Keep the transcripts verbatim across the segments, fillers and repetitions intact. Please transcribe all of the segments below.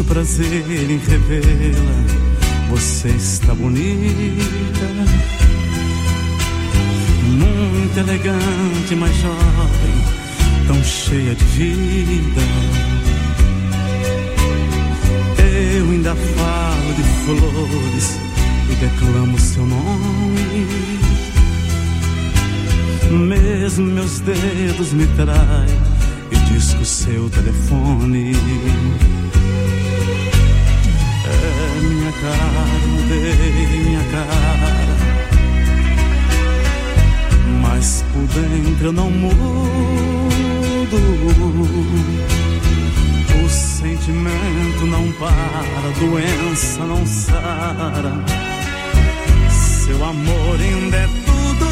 prazer em revê-la. Você está bonita, muito elegante, mas jovem, tão cheia de vida. Eu ainda falo de flores e declamo seu nome. Mesmo meus dedos me traem e disco seu telefone. É minha cara, mudei minha cara, mas por dentro eu não mudo. O sentimento não para, a doença não sara. Seu amor ainda é tudo,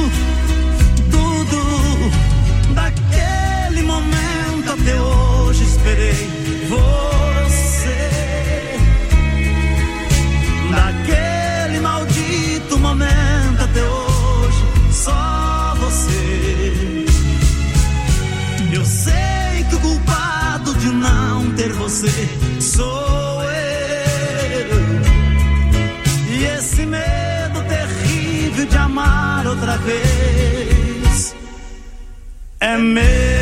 tudo. Daquele momento até hoje esperei você. Daquele maldito momento até hoje, só você. Eu sei que o culpado de não ter você sou eu. E esse medo terrível de amar outra vez é meu.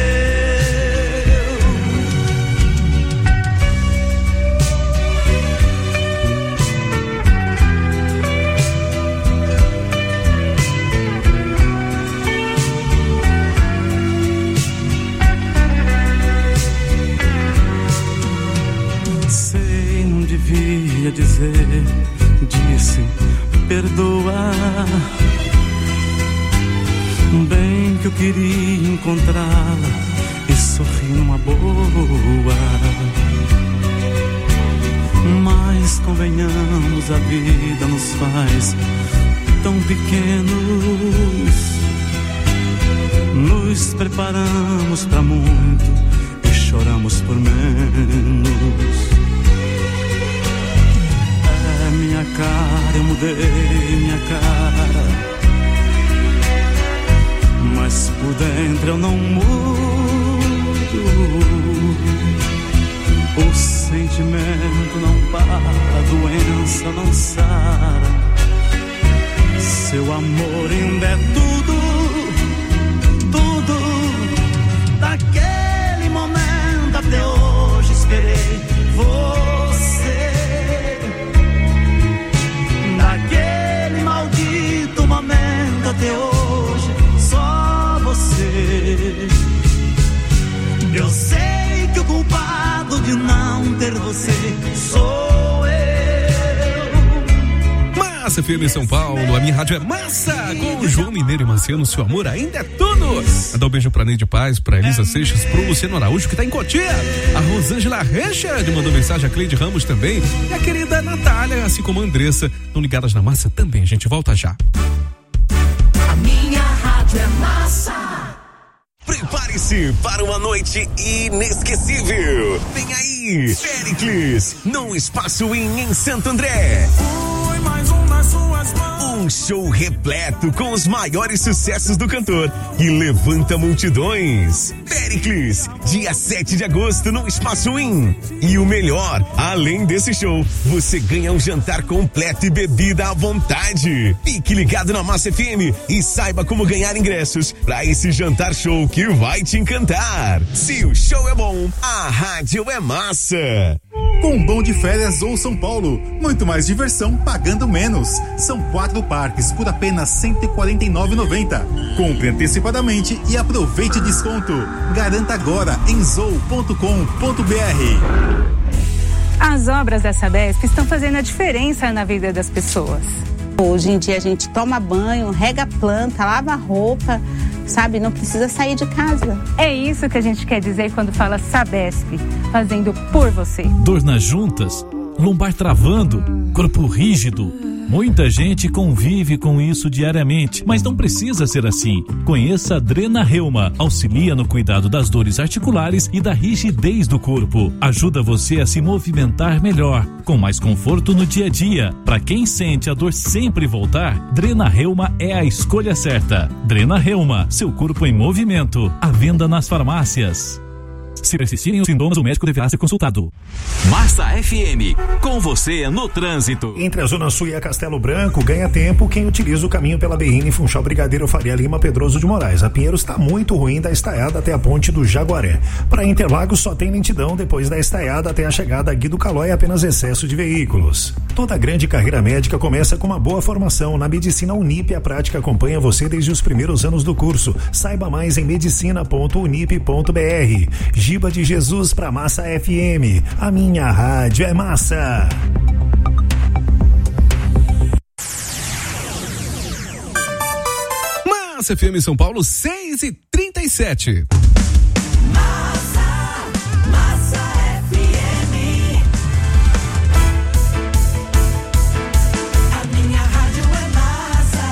Sei, não devia dizer, disse, perdoa. Bem que eu queria encontrá-la e sorrir numa boa. Mas convenhamos, a vida nos faz tão pequenos. Nos preparamos pra muito e choramos por menos. É minha cara, eu mudei minha cara, mas por dentro eu não mudo. O sentimento não para, a doença não sara. Seu amor ainda é tudo, tudo. Daquele momento até hoje esperei você. Daquele maldito momento até hoje, você. Eu sei que o culpado de não ter você sou eu. Massa F M São Paulo, a minha rádio é massa. Com o João Mineiro e Marciano, seu amor ainda é tudo. Mandar um beijo pra Neide Paz, pra Elisa Seixas, pro Luciano Araújo, que tá em Cotia. A Rosângela Richard mandou mensagem, a Cleide Ramos também. E a querida Natália, assim como a Andressa, estão ligadas na massa também. A gente volta já. A minha rádio é massa. Prepare-se para uma noite inesquecível. Vem aí, Péricles, no Espaço In, em Santo André. Foi mais um nas suas mãos. Um show repleto com os maiores sucessos do cantor que levanta multidões. Péricles, dia sete de agosto no Espaço In. E o melhor, além desse show, você ganha um jantar completo e bebida à vontade. Fique ligado na Massa F M e saiba como ganhar ingressos para esse jantar show que vai te encantar. Se o show é bom, a rádio é massa. Com Bom de Férias ou São Paulo, muito mais diversão pagando menos. São quatro parques por apenas cento e quarenta e nove reais e noventa centavos. Compre antecipadamente e aproveite desconto. Garanta agora em zou ponto com ponto br. As obras da Sabesp estão fazendo a diferença na vida das pessoas. Hoje em dia a gente toma banho, rega a planta, lava a roupa, sabe? Não precisa sair de casa. É isso que a gente quer dizer quando fala Sabesp, fazendo por você. Dor nas juntas, lombar travando, corpo rígido. Muita gente convive com isso diariamente, mas não precisa ser assim. Conheça a Drena Reuma, auxilia no cuidado das dores articulares e da rigidez do corpo. Ajuda você a se movimentar melhor, com mais conforto no dia a dia. Para quem sente a dor sempre voltar, Drena Reuma é a escolha certa. Drena Reuma, seu corpo em movimento. À venda nas farmácias. Se persistirem os sintomas, o médico deverá ser consultado. Massa F M, com você no trânsito. Entre a Zona Sul e a Castelo Branco, ganha tempo quem utiliza o caminho pela B R N, Funchal, Brigadeiro, Faria Lima, Pedroso de Moraes. A Pinheiros está muito ruim da estaiada até a ponte do Jaguaré. Para Interlagos só tem lentidão depois da estaiada até a chegada a Guido Calói, apenas excesso de veículos. Toda grande carreira médica começa com uma boa formação. Na Medicina Unip, a prática acompanha você desde os primeiros anos do curso. Saiba mais em medicina ponto unip ponto b r. Giba de Jesus para Massa F M. A minha rádio é massa. Massa F M São Paulo, seis e trinta e sete. Massa, Massa F M. A minha rádio é massa.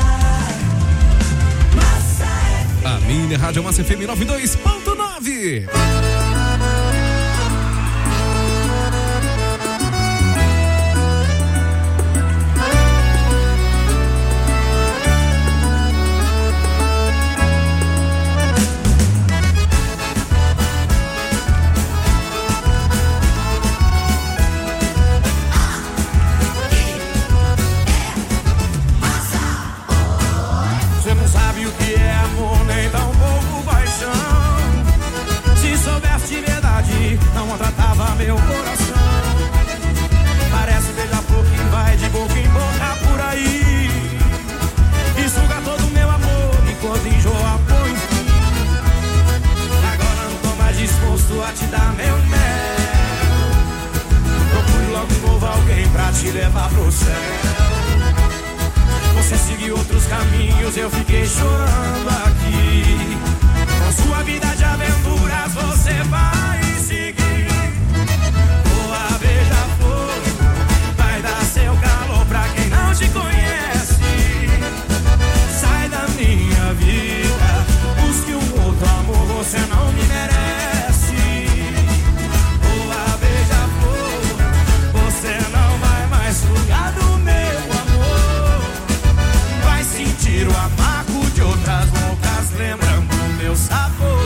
Massa F M. A minha rádio é Massa F M noventa e dois ponto nove. Você não sabe o que é amor, nem tão pouco paixão. Se soubesse de verdade, não maltratava meu coração. Parece beija-flor que vai de boca em boca por aí e suga todo o meu amor enquanto enjoa põe fim. Agora não tô mais disposto a te dar meu mel. Procure logo de novo alguém pra te levar pro céu. Você seguiu outros caminhos, eu fiquei chorando aqui. Com sua vida de aventuras você vai seguir. Boa beija-flor, vai dar seu calor pra quem não te conhece. Sai da minha vida, busque um outro amor, você não me merece. Boa beija-flor, você não vai mais sugar do meu amor. Vai sentir o amargo de outras bocas, lembrando o meu sabor.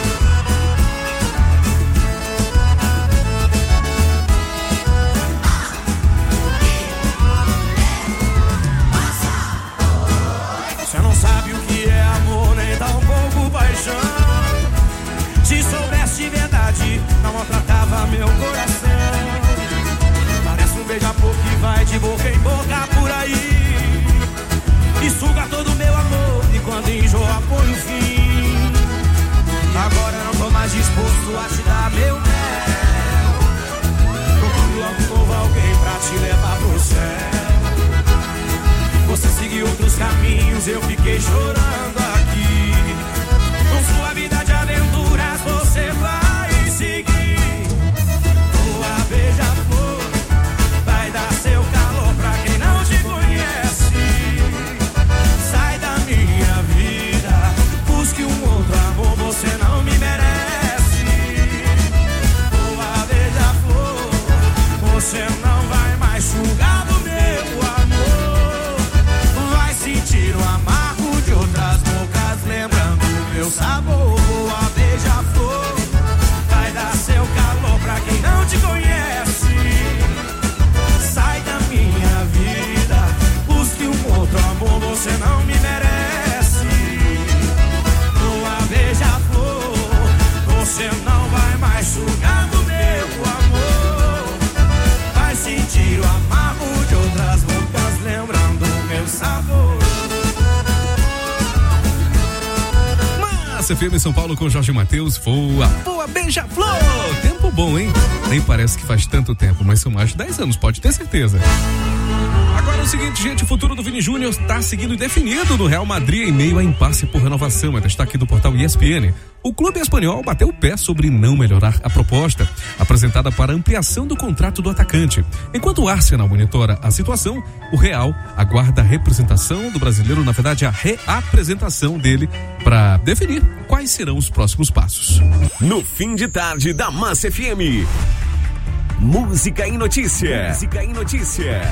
Você não sabe o que é amor, nem tão pouco paixão. Se soubesse de verdade, não maltratava meu coração. Parece um beija-flor que vai de boca em boca por aí e suga todo o meu amor, e quando enjoa põe o fim. Agora não tô mais disposto a te dar meu mel. Procure logo de novo alguém pra te levar pro céu. Você seguiu outros caminhos, eu fiquei chorando aqui. Com sua vida de aventuras você vai seguir. Boa beija-flor, vai dar seu calor pra quem não te conhece. Sai da minha vida, busque um outro amor, você não me merece. Boa beija-flor, você não vai mais sugar do meu amor. Vai sentir o amargo de outras bocas, lembrando o meu sabor. Boa beija-flor, vai dar seu calor pra quem não te conhece. Sai da minha vida, busque um outro amor, você não me merece. Boa beija-flor, você não vai mais sugar do meu amor. Vai sentir o amargo de outras bocas, lembrando o meu sabor. Massa F M São Paulo com Jorge Mateus, voa, voa, beija-flor. Tempo bom, hein? Nem parece que faz tanto tempo, mas são mais de dez anos, pode ter certeza. Agora é o seguinte, gente, o futuro do Vini Júnior está seguindo indefinido no Real Madrid em meio a impasse por renovação. É destaque do portal E S P N. O clube espanhol bateu o pé sobre não melhorar a proposta apresentada para ampliação do contrato do atacante. Enquanto o Arsenal monitora a situação, o Real aguarda a representação do brasileiro, na verdade a reapresentação dele, para definir quais serão os próximos passos. No fim de tarde da Massa F M. Música em notícia. Música em notícia.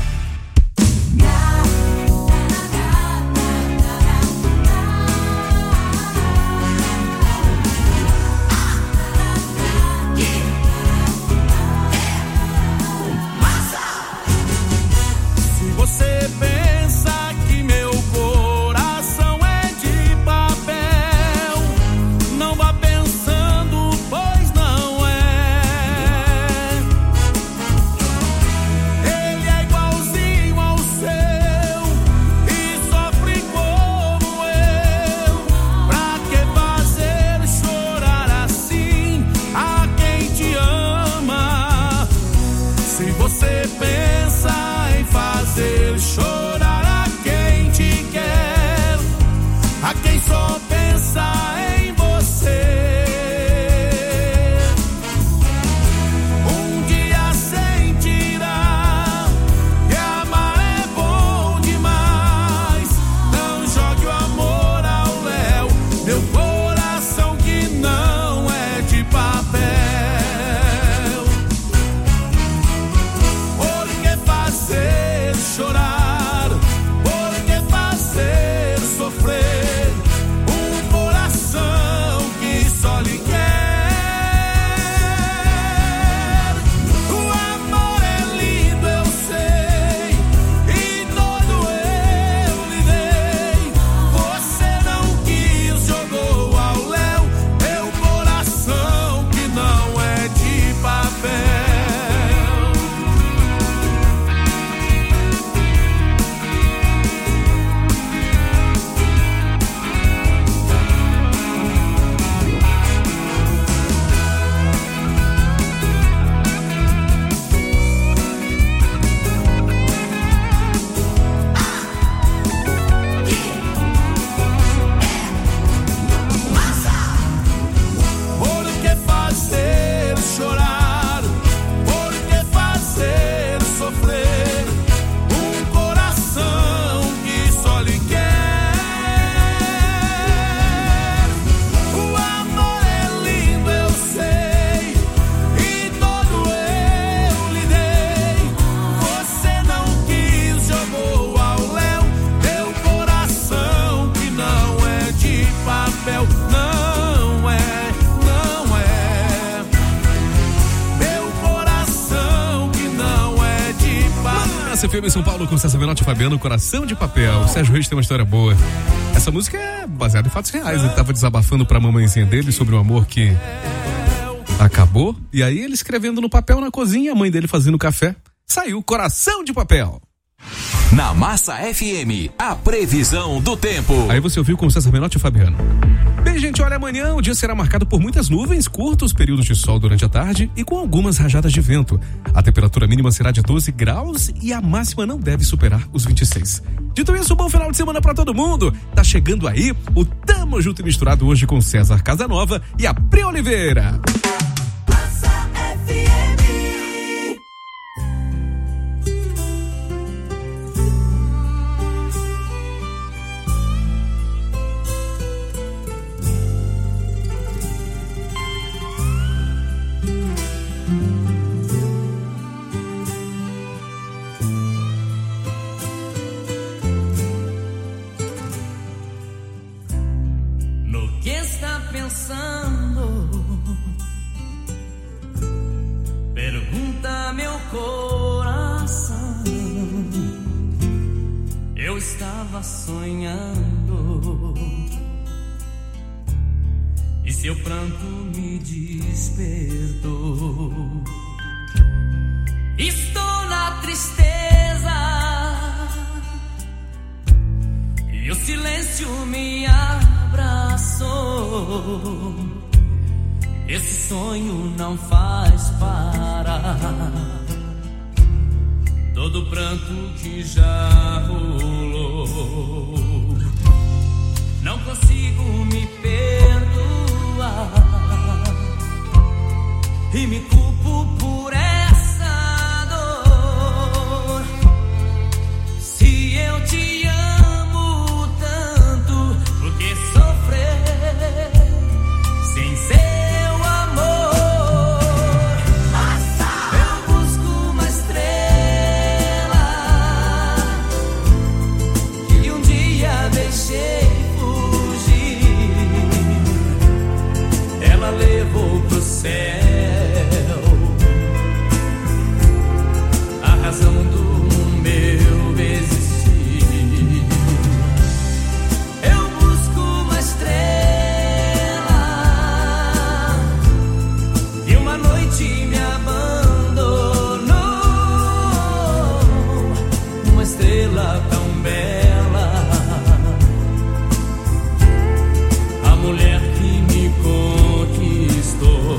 Massa F M São Paulo com César Menotti e Fabiano, Coração de Papel. O Sérgio Reis tem uma história boa. Essa música é baseada em fatos reais. Ele tava desabafando pra mamãezinha dele sobre um amor que acabou. E aí ele escrevendo no papel na cozinha, a mãe dele fazendo café. Saiu Coração de Papel. Na Massa F M, a previsão do tempo. Aí você ouviu com o César Menotti e Fabiano. Bem, gente, olha, amanhã o dia será marcado por muitas nuvens, curtos períodos de sol durante a tarde e com algumas rajadas de vento. A temperatura mínima será de doze graus e a máxima não deve superar os vinte e seis. Dito isso, bom final de semana pra todo mundo. Tá chegando aí o Tamo Junto e Misturado hoje com César Casanova e a Pri Oliveira. Massa F M. Pensando, pergunta meu coração. Eu estava sonhando e seu pranto me despertou. Estou na tristeza e o silêncio me abraçou. Esse sonho não faz parar todo pranto que já rolou. Não consigo me perdoar e me culpo por essa dor. Se eu te amo tanto, por que sofrer sem seu amor? Eu busco uma estrela que um dia deixei fugir. Ela levou pro céu a razão do meu existir. Eu busco uma estrela e uma noite me abandonou. Uma estrela tão bela, a mulher que me conquistou.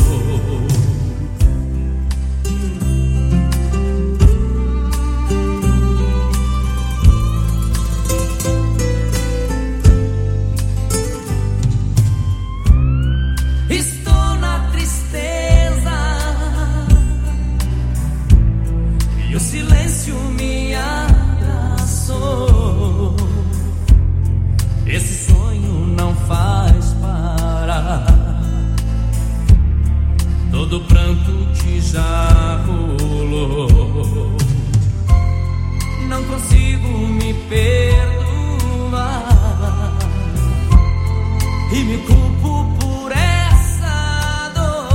Estou na tristeza e o silêncio me abraçou. Esse sonho não faz parar todo pranto que já rolou. Não consigo me perdoar e me culpo por essa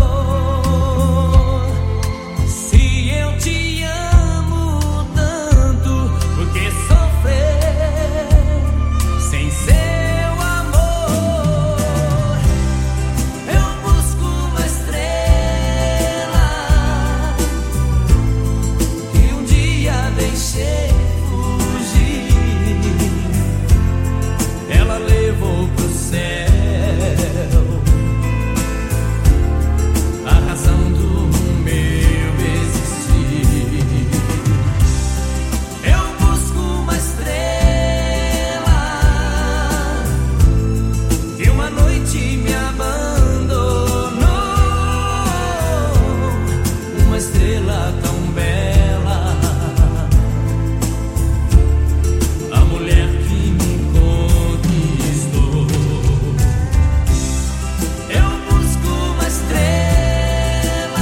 dor. Se eu te amo tanto, por que sofrer sem seu amor? Eu busco uma estrela que um dia deixei fugir. Ela levou pro céu a razão do meu existir. Eu busco uma estrela que uma noite me abandonou. Uma estrela tão bela, a mulher que me conquistou. Eu busco uma estrela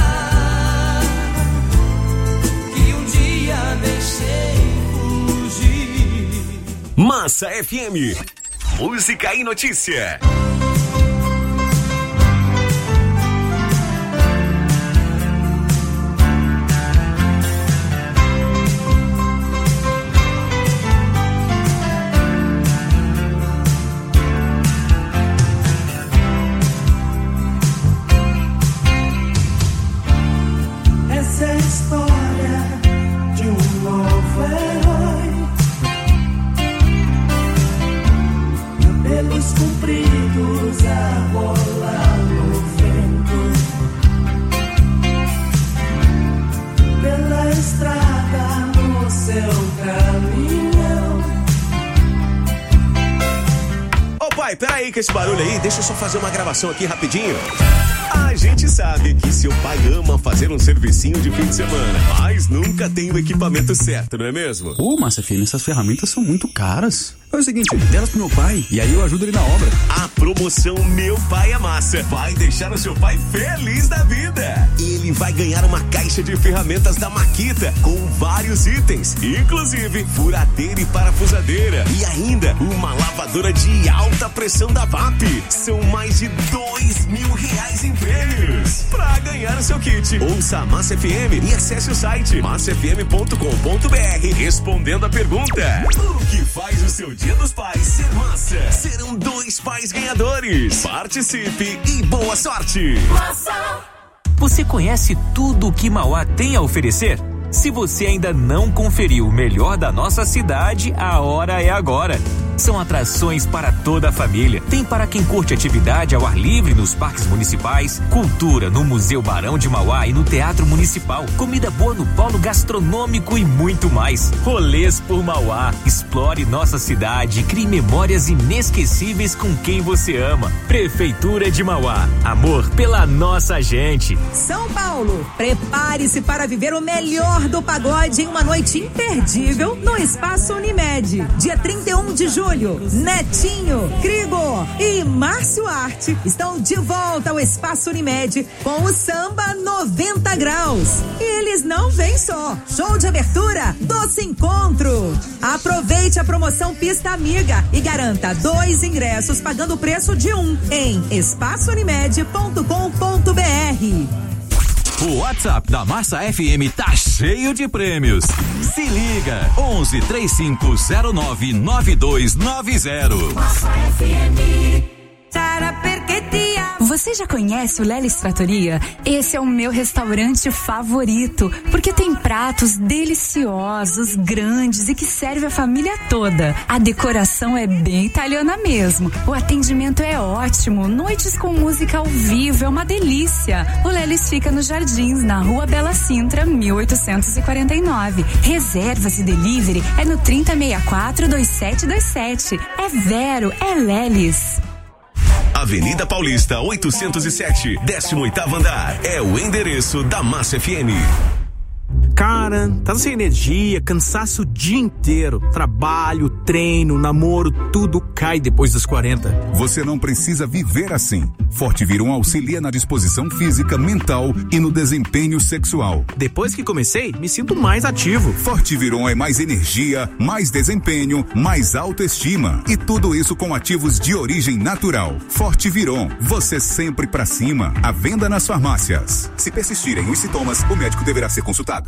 que um dia deixei fugir. Massa F M. Música e notícia. história de um novo herói. Cabelos compridos a rolar no vento, pela estrada no seu caminhão. Ô pai, peraí com esse barulho aí, deixa eu só fazer uma gravação aqui rapidinho. A gente sabe que seu pai ama fazer um servicinho de fim de semana, mas nunca tem o equipamento certo, não é mesmo? Ô, Massa F M, essas ferramentas são muito caras. É o seguinte, delas pro meu pai, e aí eu ajudo ele na obra. A promoção Meu Pai é Massa vai deixar o seu pai feliz da vida. Ele vai ganhar uma caixa de ferramentas da Makita com vários itens, inclusive furadeira e parafusadeira. E ainda uma lavadora de alta pressão da V A P. São mais de dois mil reais em prêmios. Pra ganhar o seu kit, ouça a Massa F M e acesse o site massa f m ponto com ponto b r respondendo a pergunta: o que faz o seu Dia dos Pais ser massa? Serão dois pais ganhadores. Participe e boa sorte. Massa. Você conhece tudo o que Mauá tem a oferecer? Se você ainda não conferiu o melhor da nossa cidade, a hora é agora. São atrações para toda a família. Tem para quem curte atividade ao ar livre nos parques municipais, cultura no Museu Barão de Mauá e no Teatro Municipal, comida boa no polo gastronômico e muito mais. Rolês por Mauá. Explore nossa cidade e crie memórias inesquecíveis com quem você ama. Prefeitura de Mauá. Amor pela nossa gente. São Paulo, prepare-se para viver o melhor do pagode em uma noite imperdível no Espaço Unimed. Dia trinta e um de julho. Netinho, Krigor e Márcio Arte estão de volta ao Espaço Unimed com o Samba noventa graus. E eles não vêm só. Show de abertura, Doce Encontro. Aproveite a promoção Pista Amiga e garanta dois ingressos pagando o preço de um em espaço unimed ponto com ponto b r. O WhatsApp da Massa F M tá cheio de prêmios. Se liga, onze, trinta e cinco, zero nove, nove dois nove zero. Massa F M. Você já conhece o Lelis Trattoria? Esse é o meu restaurante favorito, porque tem pratos deliciosos, grandes e que serve a família toda. A decoração é bem italiana mesmo. O atendimento é ótimo, noites com música ao vivo, é uma delícia. O Lelis fica nos Jardins, na Rua Bela Sintra, mil oitocentos e quarenta e nove. Reservas e delivery é no trinta, sessenta e quatro, vinte e sete vinte e sete. É Vero, é Lelis. Avenida Paulista oitocentos e sete, décimo oitavo andar. É o endereço da Massa F M. Cara, tá sem energia, cansaço o dia inteiro. Trabalho, treino, namoro, tudo cai depois dos quarenta. Você não precisa viver assim. Fortiviron auxilia na disposição física, mental e no desempenho sexual. Depois que comecei, me sinto mais ativo. Fortiviron é mais energia, mais desempenho, mais autoestima. E tudo isso com ativos de origem natural. Fortiviron, você sempre pra cima. À venda nas farmácias. Se persistirem os sintomas, o médico deverá ser consultado.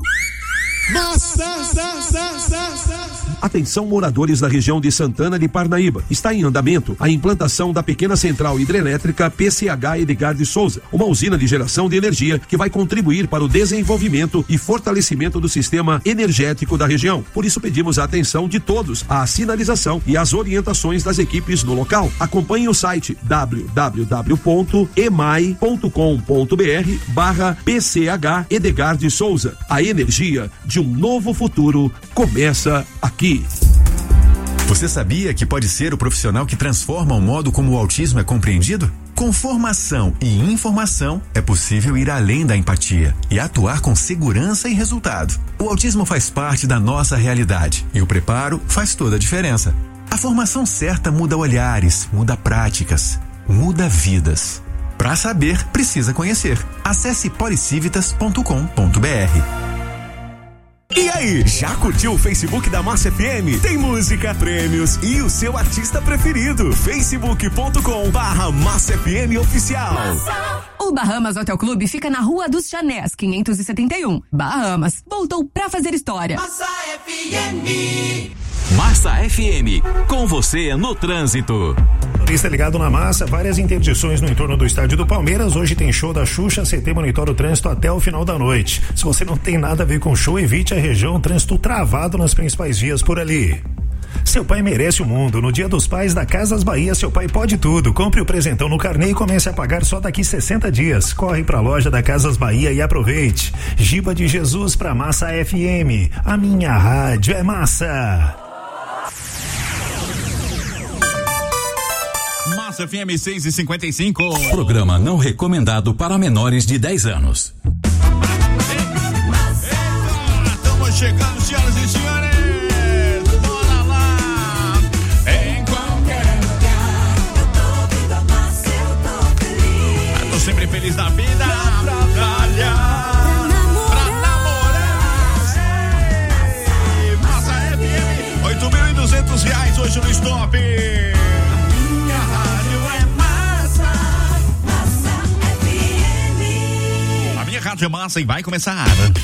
Atenção, moradores da região de Santana de Parnaíba. Está em andamento a implantação da pequena central hidrelétrica P C H Edgar de Souza, uma usina de geração de energia que vai contribuir para o desenvolvimento e fortalecimento do sistema energético da região. Por isso pedimos a atenção de todos, a sinalização e as orientações das equipes no local. Acompanhe o site w w w ponto emai ponto com ponto b r barra P C H Edgar de Souza. A energia de um novo futuro começa aqui. Você sabia que pode ser o profissional que transforma o modo como o autismo é compreendido? Com formação e informação, é possível ir além da empatia e atuar com segurança e resultado. O autismo faz parte da nossa realidade e o preparo faz toda a diferença. A formação certa muda olhares, muda práticas, muda vidas. Para saber, precisa conhecer. Acesse policivitas ponto com ponto b r. E aí, já curtiu o Facebook da Massa F M? Tem música, prêmios e o seu artista preferido. facebook ponto com barra Massa F M Oficial. O Bahamas Hotel Clube fica na Rua dos Chanés, quinhentos e setenta e um. Bahamas voltou pra fazer história. Massa F M. Massa F M, com você no trânsito. motorista ligado na massa, várias interdições no entorno do estádio do Palmeiras. Hoje tem show da Xuxa, C T monitora o trânsito até o final da noite. Se você não tem nada a ver com show, evite a região, trânsito travado nas principais vias por ali. Seu pai merece o mundo. No Dia dos Pais da Casas Bahia, seu pai pode tudo. Compre o presentão no carnê e comece a pagar só daqui sessenta dias. Corre pra loja da Casas Bahia e aproveite. Giba de Jesus pra Massa F M. A minha rádio é massa. Massa F M seis e cinquenta e cinco. Programa não recomendado para menores de dez anos. Estamos chegando, senhoras e senhores. Bora lá. Em qualquer lugar, eu tô ouvindo a Massa, eu tô feliz. Eu tô sempre feliz na vida. Pra trabalhar, pra namorar. Ei, Massa F M, oito mil e duzentos reais hoje no stop. Rádio é massa e vai começar.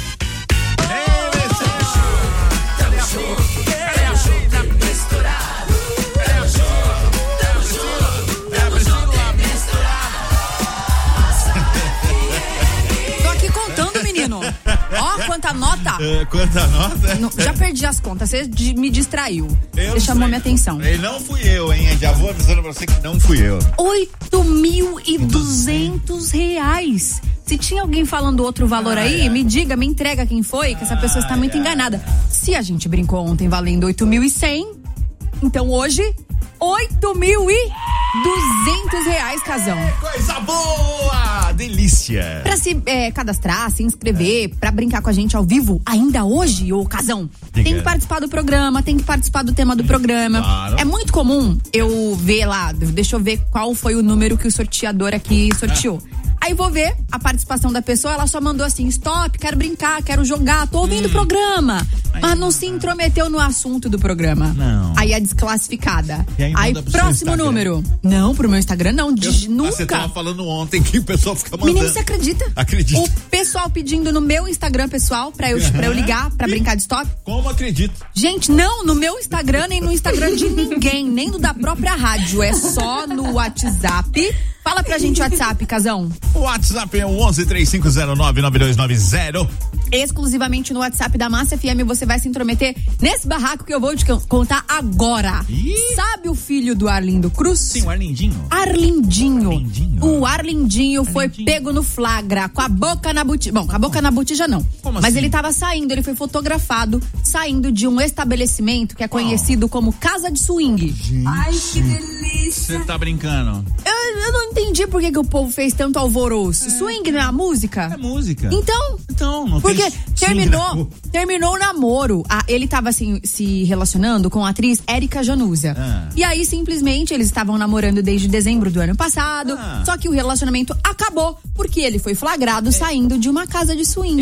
Tô aqui contando, menino. Ó, quanta nota. É, quanta nota? Não, já perdi as contas, você de, me distraiu. Eu você chamou sei. minha atenção. E não fui eu, hein? Já vou avisando pra você que não fui eu. oito mil e duzentos reais. Se tinha alguém falando outro valor aí, ai, ai. me diga, me entrega quem foi, que essa pessoa ai, está muito ai. enganada. Se a gente brincou ontem valendo oito mil e cem, então hoje, oito mil e duzentos reais, casão. Coisa boa! Delícia! Pra se é, cadastrar, se inscrever, é. pra brincar com a gente ao vivo, ainda hoje, ô casão, Diga. tem que participar do programa, tem que participar do tema do programa. Claro. É muito comum eu ver lá, deixa eu ver qual foi o número que o sorteador aqui sorteou. É. Aí vou ver a participação da pessoa, ela só mandou assim, stop, quero brincar, quero jogar, tô ouvindo o hum. programa. Ai, mas não se intrometeu no assunto do programa. Não. Aí é desclassificada. Aí, aí próximo número. Não, pro meu Instagram não, de, eu, nunca. Você tava falando ontem que o pessoal fica mandando. Menino, você acredita? Acredito. O pessoal pedindo no meu Instagram pessoal, pra eu, uhum. pra eu ligar, pra brincar de stop. Como acredito? Gente, não, no meu Instagram, nem no Instagram de ninguém, nem no da própria rádio, é só no WhatsApp. Fala pra gente o WhatsApp, casão. O WhatsApp é o onze, três cinco zero nove, nove dois nove zero. Exclusivamente no WhatsApp da Massa F M você vai se intrometer nesse barraco que eu vou te contar agora. Ih. Sabe o filho do Arlindo Cruz? Sim, o Arlindinho. Arlindinho. Arlindinho. O Arlindinho foi Arlindinho. pego no flagra, com a boca na botija. Bom, com a boca na botija não. Como Mas assim? ele tava saindo, ele foi fotografado saindo de um estabelecimento que é conhecido oh. como Casa de Swing. Gente. Ai, que delícia. Você tá brincando? Eu, eu não entendi por que, que o povo fez tanto alvoroço. É. Swing não é a música? É música. Então? Então, não Porque tem terminou, terminou o namoro. Ah, ele tava assim, se relacionando com a atriz Érica Januza. Ah. E aí, simplesmente, eles estavam namorando desde dezembro do ano passado. Ah. Só que o relacionamento acabou, porque ele foi flagrado é. saindo de uma casa de swing.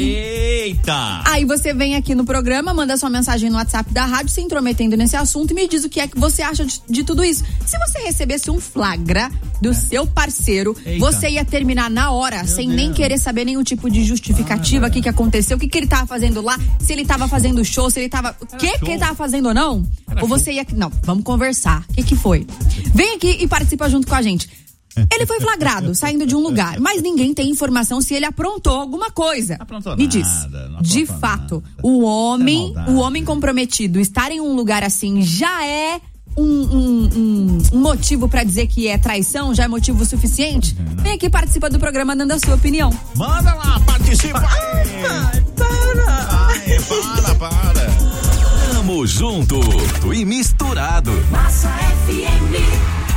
Eita! Aí você vem aqui no programa, manda sua mensagem no WhatsApp da rádio, se intrometendo nesse assunto e me diz o que é que você acha de, de tudo isso. Se você recebesse um flagra do é. seu parceiro, Eita. você ia terminar na hora, Meu sem Deus. nem querer saber nenhum tipo de justificativa, o ah, que que aconteceu, o que que ele tava fazendo lá, se ele tava fazendo show, se ele tava... O que que ele tava fazendo ou não? Era ou você show. ia... Não, vamos conversar. O que que foi? Vem aqui e participa junto com a gente. Ele foi flagrado saindo de um lugar, mas ninguém tem informação se ele aprontou alguma coisa. Aprontou Me nada, diz, não de fato, nada. o homem, É o homem comprometido estar em um lugar assim já é um, um, um, um motivo pra dizer que é traição, já é motivo suficiente? Uhum. Vem aqui, participa do programa dando a sua opinião. Manda lá, participa! Ai, ai, para! Ai, para, para! Tamo junto e misturado. Massa F M.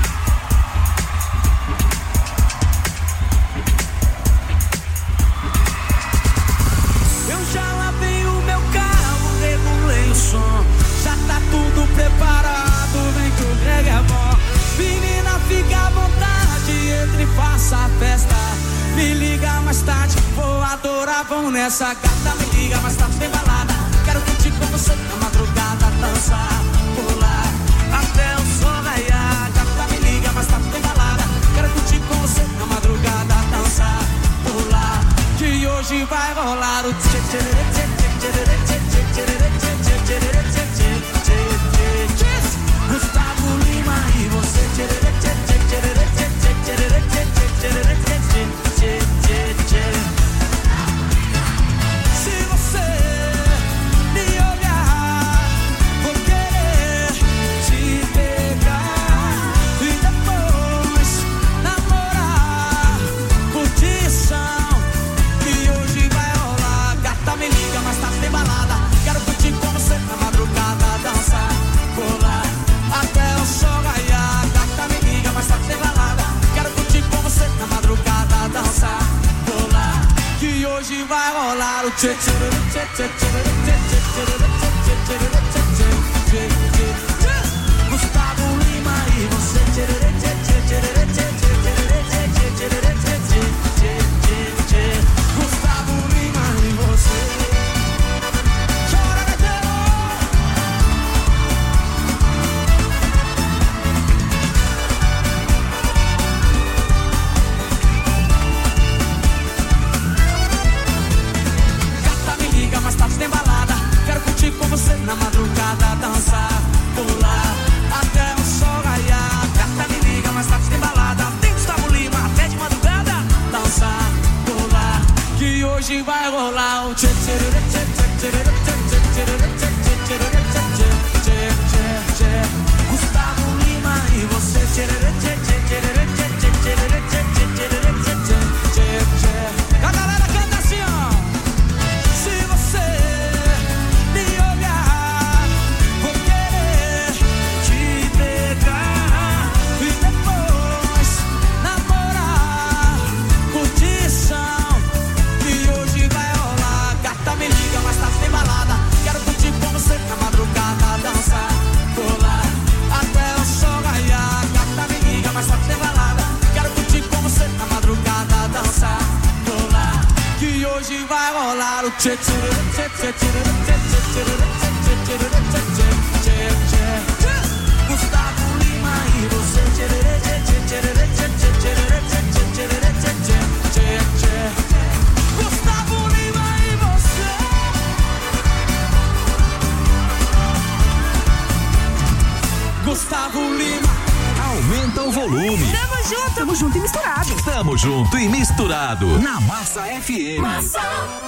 Preparado, vem que o Greg é bom. Menina, fica à vontade, entre e faça a festa. Me liga mais tarde, vou adorar, vamos nessa gata. Me liga mais tarde, tem balada. Quero curtir com você na madrugada, dançar, pular, até o sol raiar. Gata, me liga mais tarde, tem balada. Quero curtir com você na madrugada, dançar, pular, que hoje vai rolar o tchê tchê tchê tchê tchê tchê tchê tchê tchê tchê tchê. Gustavo Lima e você tchê, tchê, tchê, rolar o tchê tchê tchê tchê tchê tchê tchê. Gustavo Lima e você tchê tchê tchê tchê tchê tchê tchê. Gustavo Lima e você. Chora, gaiteiro. Gata, me liga, mais tarde tem balada. Quero curtir com você na madrugada, dançar, pular até o sol raiar. Gata, me liga, mais tarde tem balada. Tem Gustavo Lima até de madrugada, dançar, pular, que hoje vai rolar o tchê tchê tchê tchê tchê tchê tchê tchê tchê tchê. Gustavo Lima e você tchê tchê tchê tchê tchê tchê tchê tchê. A galera canta assim, ó. Se você me olhar, vou querer te pegar e depois namorar. Curtição que hoje vai rolar. Gata, me liga, mais tarde tem balada. Quero curtir com você na madrugada, dançar, pular até o sol raiar. Gata, me liga, mais tarde tem balada. Quero curtir com você na madrugada, dançar, pular, que hoje vai rolar o tchê tchê tchê tchê tchê tchê tchê tchê tchê. Gustavo Lima e você tchê tchê tchê tchê tchê tchê tchê. Gustavo Lima e você. Gustavo Lima. Aumenta o volume. Tamo junto, tamo junto e misturado. Tamo junto e misturado na Massa F M. Massa.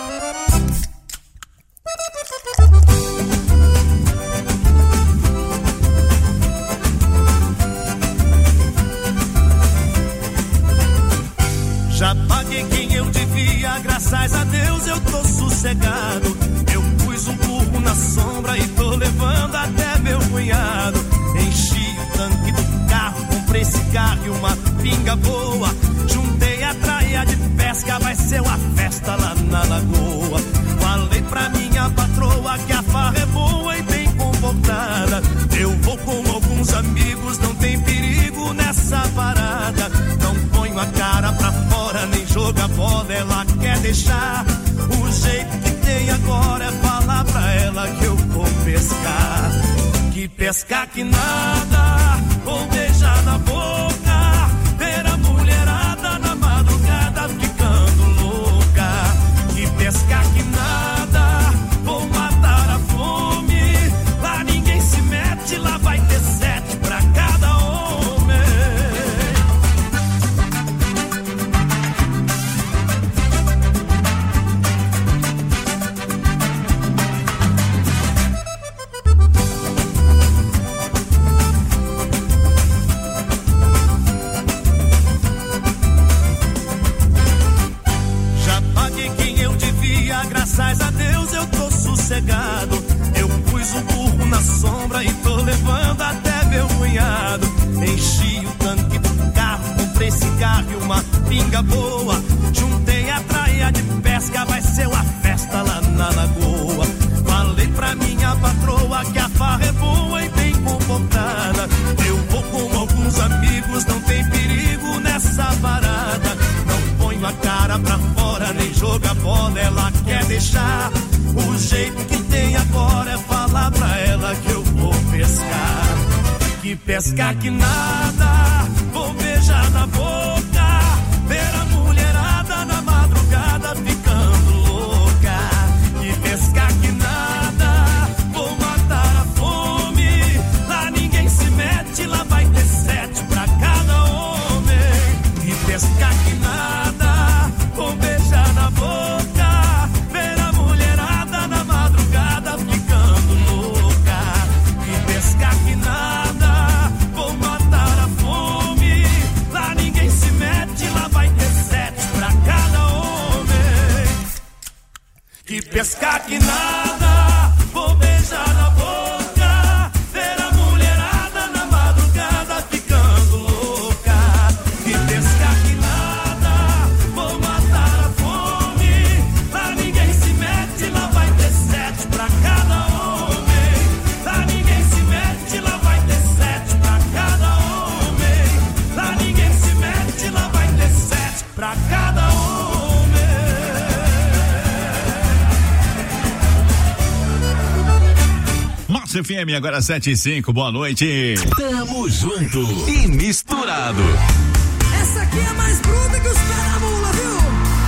Já paguei quem eu devia, graças a Deus eu tô sossegado. Eu pus um burro na sombra e tô levando até meu cunhado. Enchi o tanque do carro, comprei cigarro e uma pinga boa. Juntei a traia de pesca, vai ser uma festa lá na lagoa. Falei pra minha patroa que a farra é boa e bem comportada. Eu vou com alguns amigos, não tem perigo nessa parada. Não ponho a cara pra fora, nem joga bola, ela quer deixar. O jeito que tem agora é falar pra ela que eu vou pescar. Que pescar que nada, vou beijar na boca, ver a mulherada na madrugada ficando louca. Que pescar que nada, vou matar a fome, lá ninguém se mete, lá vai ter sete pra cada homem. Graças a Deus eu tô sossegado. Eu pus o burro na sombra e tô levando até meu cunhado. Enchi o tanque do carro, comprei cigarro e uma pinga boa. Juntei a traia de pesca, vai ser uma festa lá na lagoa. Falei pra minha patroa que a farra é boa e bem comportada. Eu vou com alguns amigos, não tem perigo nessa parada. Não ponho a cara pra fora, nem joga bola, ela quer deixar. O jeito que tem agora é falar pra ela que eu vou pescar. Que pescar que nada, vou beijar na boca, ver a mulherada na madrugada ficando louca. Que pescar que nada, vou matar a fome, lá ninguém se mete, lá vai ter sete pra cada homem. Que pescar que nada, vou beijar na boca, ver a mulherada na madrugada ficando louca. Que pescar que nada, vou matar a fome, lá ninguém se mete, lá vai ter sete pra cada homem. Que pescar que nada, vou beijar na boca, ver a mulherada na madrugada ficando louca. Que pescar que nada, vou matar a fome, lá ninguém se Massa F M, agora sete e cinco, boa noite. Tamo junto e misturado. Essa aqui é mais bruta que os pés da mula, viu?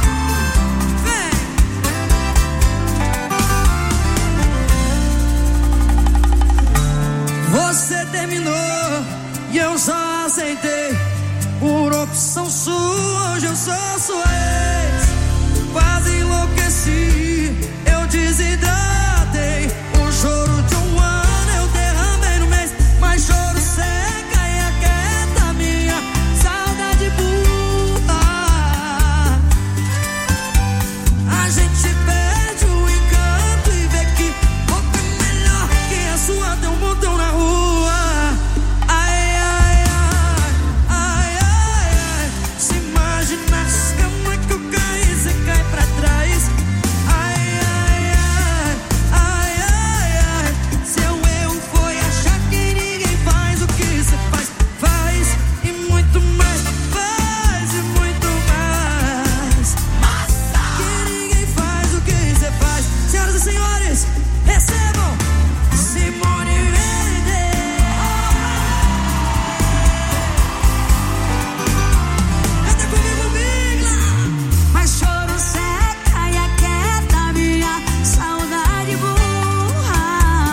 Vem! Você terminou e eu só aceitei. Por opção sua, hoje eu sou sua ex. Quase enlouqueci, eu desidratei. O choro de um ano eu derramei no mês. Mas choro seca e aquieta minha saudade burra. A gente perde o encanto e vê que boca melhor que a sua tem um montão na rua. Ai, ai, ai, ai, ai, ai. Se imagina as camas que eu caí, você cai pra trás. Ai, ai, ai, ai, ai, ai. Seu erro foi achar que ninguém faz o que você faz. Faz e muito mais. Faz e muito mais. Que ninguém faz o que você faz. Senhoras e senhores, recebam Simone Verde. Canta comigo, Bigla. Mas choro seca e aquieta minha saudade burra.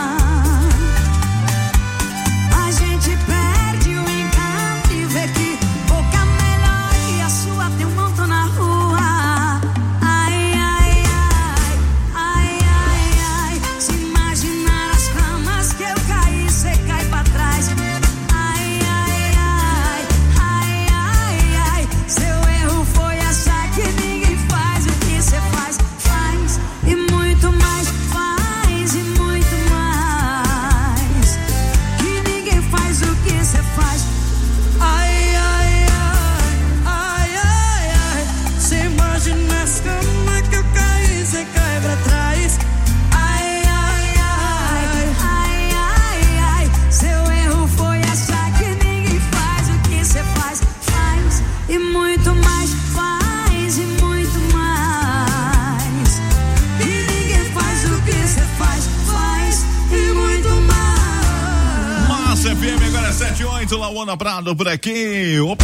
A gente perde o encanto e vê que boca melhor que a sua tem um montão na rua. Ai, ai, ai, ai, ai, ai. Se imaginar as camas que eu caí, cê cai pra trás. Ai, ai, ai, ai, ai, ai. Seu erro foi achar que ninguém faz o que cê faz. Faz e muito mais. Faz e muito mais. Que ninguém faz o que cê faz. Ai, ai, ai, ai, ai, ai. Você imagina as camas que eu caí, você cai pra trás. Ai, ai, ai, Ai, ai, ai. Seu erro foi achar que ninguém faz o que cê faz. Faz e muito mais. Faz e muito mais. que ninguém faz o que você faz. Faz e muito mais. Massa F M, agora sete e oito, Lauana Prado por aqui. Opa!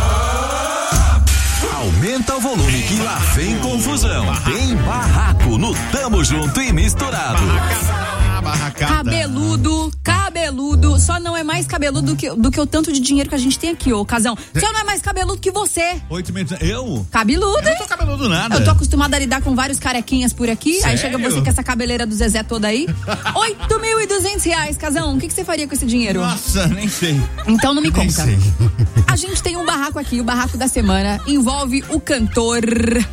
Aumenta o volume que lá vem confusão. Tem barraco no Tamo Junto e Misturado. Cabeludo, cabeludo, só não é mais cabeludo do que, do que o tanto de dinheiro que a gente tem aqui, ô Casão. Só não é mais cabeludo que você. Oito meses. Eu? Cabeludo, Eu não tô cabeludo nada. Eu tô acostumada a lidar com vários carequinhas por aqui. Sério? Aí chega você com essa cabeleira do Zezé toda aí. Oito mil e duzentos reais, Casão. O que, que você faria com esse dinheiro? Nossa, nem sei. Então não me Nem conta. sei. A gente tem um barraco aqui, o barraco da semana. Envolve o cantor,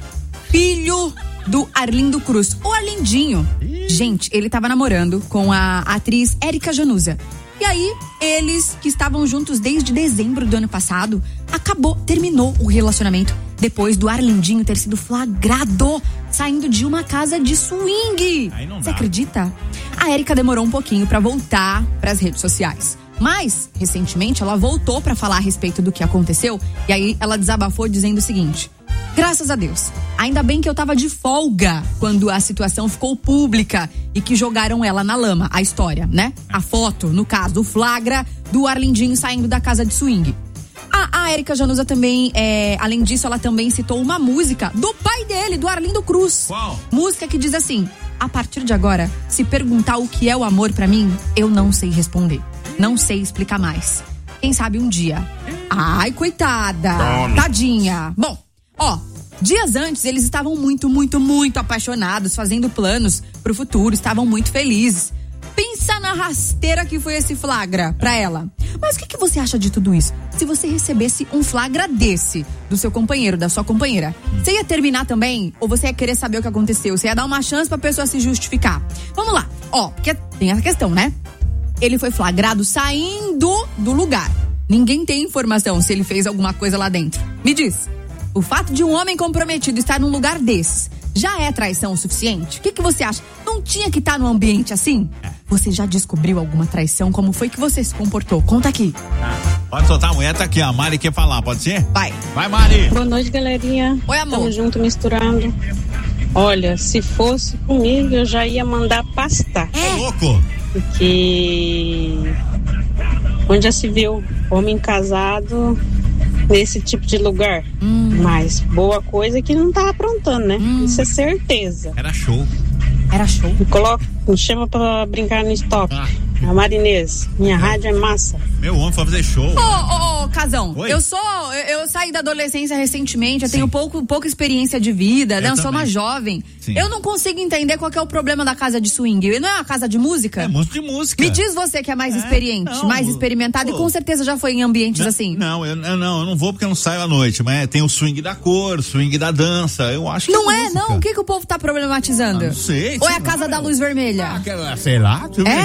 filho do Arlindo Cruz, o Arlindinho. Gente, ele tava namorando com a atriz Érica Januza. E aí, eles que estavam juntos desde dezembro do ano passado, acabou, terminou o relacionamento depois do Arlindinho ter sido flagrado saindo de uma casa de swing. Aí não dá. Você acredita? A Érica demorou um pouquinho pra voltar pras redes sociais. Mas, recentemente, ela voltou pra falar a respeito do que aconteceu. E aí, ela desabafou dizendo o seguinte: graças a Deus, ainda bem que eu tava de folga quando a situação ficou pública e que jogaram ela na lama, a história, né? A foto, no caso, o flagra do Arlindinho saindo da casa de swing. A, a Érica Januza também, é, além disso, ela também citou uma música do pai dele, do Arlindo Cruz. Qual? Música que diz assim: a partir de agora, se perguntar o que é o amor pra mim, eu não sei responder. Não sei explicar mais. Quem sabe um dia. Ai, coitada. Tome. Tadinha. Bom, ó, dias antes eles estavam muito, muito, muito apaixonados, fazendo planos pro futuro, estavam muito felizes. Pensa na rasteira que foi esse flagra pra ela. Mas o que, que você acha de tudo isso? Se você recebesse um flagra desse do seu companheiro, da sua companheira, você ia terminar também? Ou você ia querer saber o que aconteceu? Você ia dar uma chance pra pessoa se justificar? Vamos lá. Ó, porque tem essa questão, né? Ele foi flagrado saindo do lugar. Ninguém tem informação se ele fez alguma coisa lá dentro. Me diz, o fato de um homem comprometido estar num lugar desses já é traição o suficiente? O que, que você acha? Não tinha que estar num ambiente assim? Você já descobriu alguma traição? Como foi que você se comportou? Conta aqui. Pode soltar a mulher, tá aqui, a Mari quer falar, pode ser? Vai. Vai, Mari. Boa noite, galerinha. Oi, amor. Tamo junto, misturando. Olha, se fosse comigo, eu já ia mandar pastar. É louco? porque onde já se viu homem casado nesse tipo de lugar? Hum. Mas boa coisa é que não tá aprontando, né? Hum. Isso é certeza. Era show. Era show. Me coloca, me chama pra brincar no stop. Ah. A Marinês, minha é. rádio é massa. Meu homem foi fazer show. Ô, ô, ô, Casão, Oi? eu sou, eu, eu saí da adolescência recentemente, eu Sim. tenho pouco, pouca experiência de vida, eu né? Eu sou uma jovem. Sim. Eu não consigo entender qual que é o problema da casa de swing. Não é uma casa de música? É música de música. Me diz você que é mais é, experiente, não, mais experimentado pô, e com certeza já foi em ambientes não, assim. Não, eu, eu não, eu não vou porque eu não saio à noite, mas tem o swing da cor, o swing da dança, eu acho que Não é, é, música. não? O que que o povo tá problematizando? Ah, não sei. Ou é a casa lá, da luz vermelha? Ah, sei lá.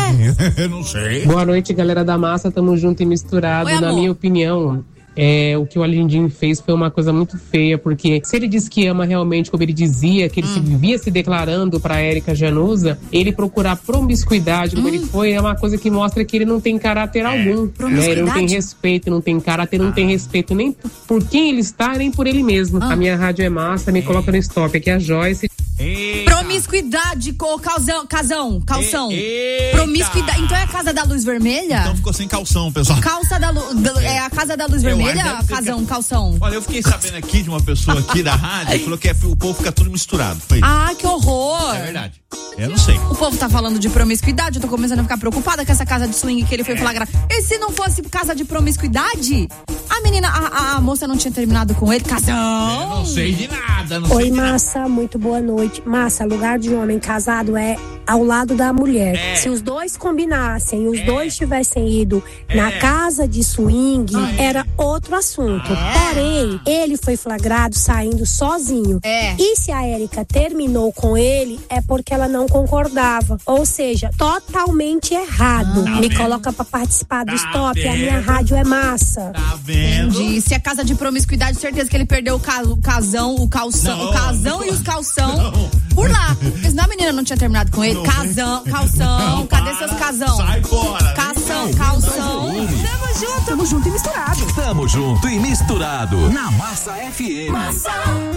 É? Eu não sei. Boa noite, galera da massa, tamo junto e misturado. Oi, Na minha opinião, é, o que o Alindim fez foi uma coisa muito feia, porque se ele diz que ama realmente, como ele dizia, que ele hum. se vivia se declarando pra Érica Januza, ele procurar promiscuidade, como hum. ele foi, é uma coisa que mostra que ele não tem caráter algum. Né? Ele não tem respeito, não tem caráter, não ah. tem respeito nem por quem ele está, nem por ele mesmo. Ah. A minha rádio é massa, me é. coloca no stop. Aqui é a Joyce. Eita. Promiscuidade, co, calzão, casão, calção. Eita. Promiscuidade. Então é a casa da luz vermelha? Então ficou sem calção, pessoal. Calça da luz. É a casa da luz vermelha, casão, que... calção. Olha, eu fiquei sabendo aqui de uma pessoa aqui da rádio, falou que é, o povo fica tudo misturado. Foi isso. Ah, que horror. É verdade. Eu não sei. O povo tá falando de promiscuidade, eu tô começando a ficar preocupada com essa casa de swing que ele foi é. flagrar. E se não fosse casa de promiscuidade? A menina, a, a, a moça não tinha terminado com ele, casão. Eu não sei de nada, não Oi, sei de massa, nada. muito boa noite. Massa, lugar de homem casado é ao lado da mulher. É. Se os dois combinassem, os é. dois tivessem ido é. na casa de swing, ah, é. era outro assunto. Ah. Porém, ele foi flagrado saindo sozinho. É. E se a Érica terminou com ele, é porque ela não concordava. Ou seja, totalmente errado. Ah, Me tá coloca pra participar do tá stop, vendo? a minha rádio é massa. Tá vendo? Entendi. Se é casa de promiscuidade, certeza que ele perdeu o, ca, o casão, o calção, não, o casão não, e os calção não. por lá. Porque senão a menina não tinha terminado com ele. Não, casão, calção, não, cadê para. seus casão? Sai fora. Cação, calção. Tamo junto, tamo junto e misturado. Tamo junto e misturado na Massa F M. Massa.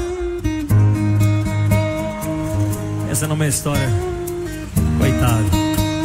Essa não é uma história. Coitado.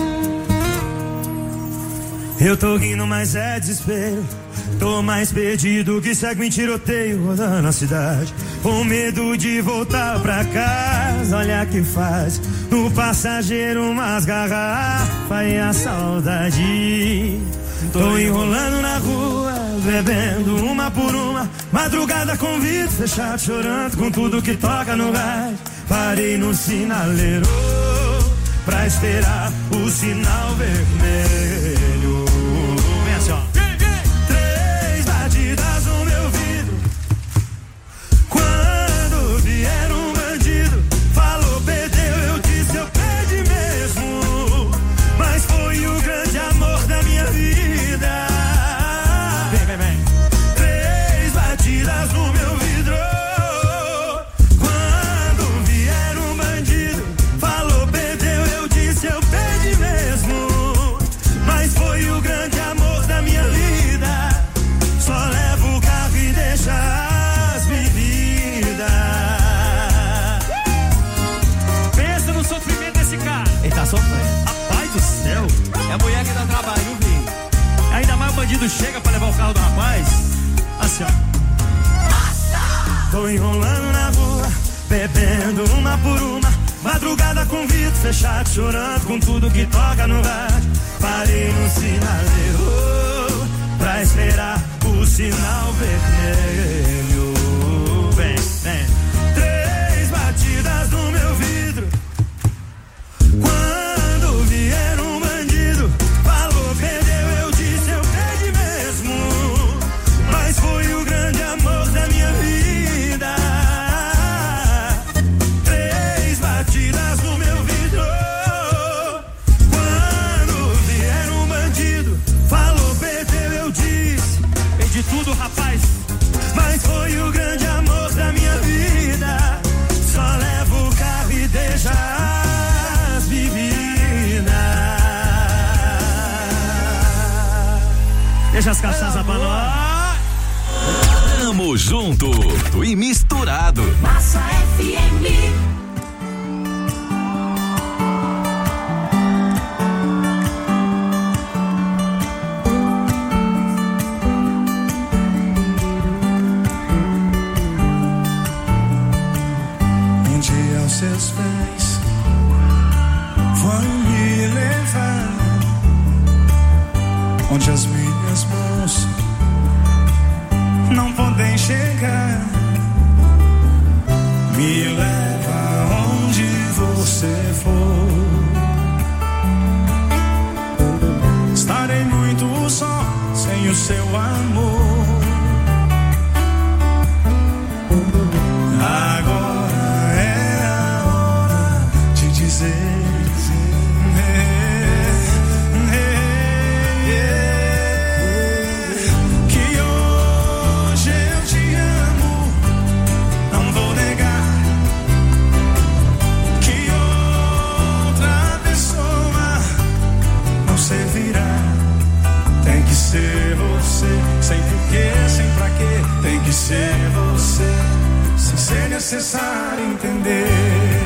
Eu tô rindo, mas é desespero. Tô mais perdido que segue em tiroteio rodando a cidade. Com medo de voltar pra casa, olha que faz. No passageiro umas garrafas e a saudade. Tô enrolando na rua, bebendo uma por uma. Madrugada com vidro fechado, chorando com tudo que toca no rádio. Parei no sinaleiro pra esperar o sinal vermelho. Vem assim, ó. Três batidas no meu vidro. Quando vier um bandido, falou, perdeu, eu disse, eu perdi mesmo. Mas foi o grande amor da minha vida. Vem, vem, vem. Três batidas no meu vidro. Quando vier um bandido, falou, perdeu, eu disse, eu perdi mesmo. Mas foi o grande amor da minha vida. Só levo o carro e deixa as bebidas. Pensa no sofrimento desse cara. Ele tá sofrendo. Rapaz do céu. É a mulher que dá trabalho, viu, filho? Ainda mais o bandido chega pra levar o carro do rapaz. Assim, ó. Tô enrolando na rua, bebendo uma por uma. Madrugada com vidro fechado, chorando com tudo que toca no rádio. Parei no sinaleiro pra esperar o sinal vermelho. Vem, vem. Três batidas no meu vidro. Quando vier um bandido, falou, perdeu, eu disse, eu perdi mesmo. Mas foi o grande amor da minha vida. Três batidas no meu vidro. Quando vier um bandido, falou, perdeu, eu disse, perdi tudo, rapaz. Mas foi o grande amor da minha vida. Só levo o carro e deixa as bebidas. Deixa as cachaças pra nós. Tamo junto e misturado. Massa F M. vai me levar onde as minhas mãos não podem chegar. Me leva onde você for. Estarei muito só sem o seu amor. Agora é a hora de dizer que hoje eu te amo. Não vou negar que outra pessoa não servirá. Tem que ser você, sem porquê, sem pra quê. Tem que ser você, sem ser necessário entender.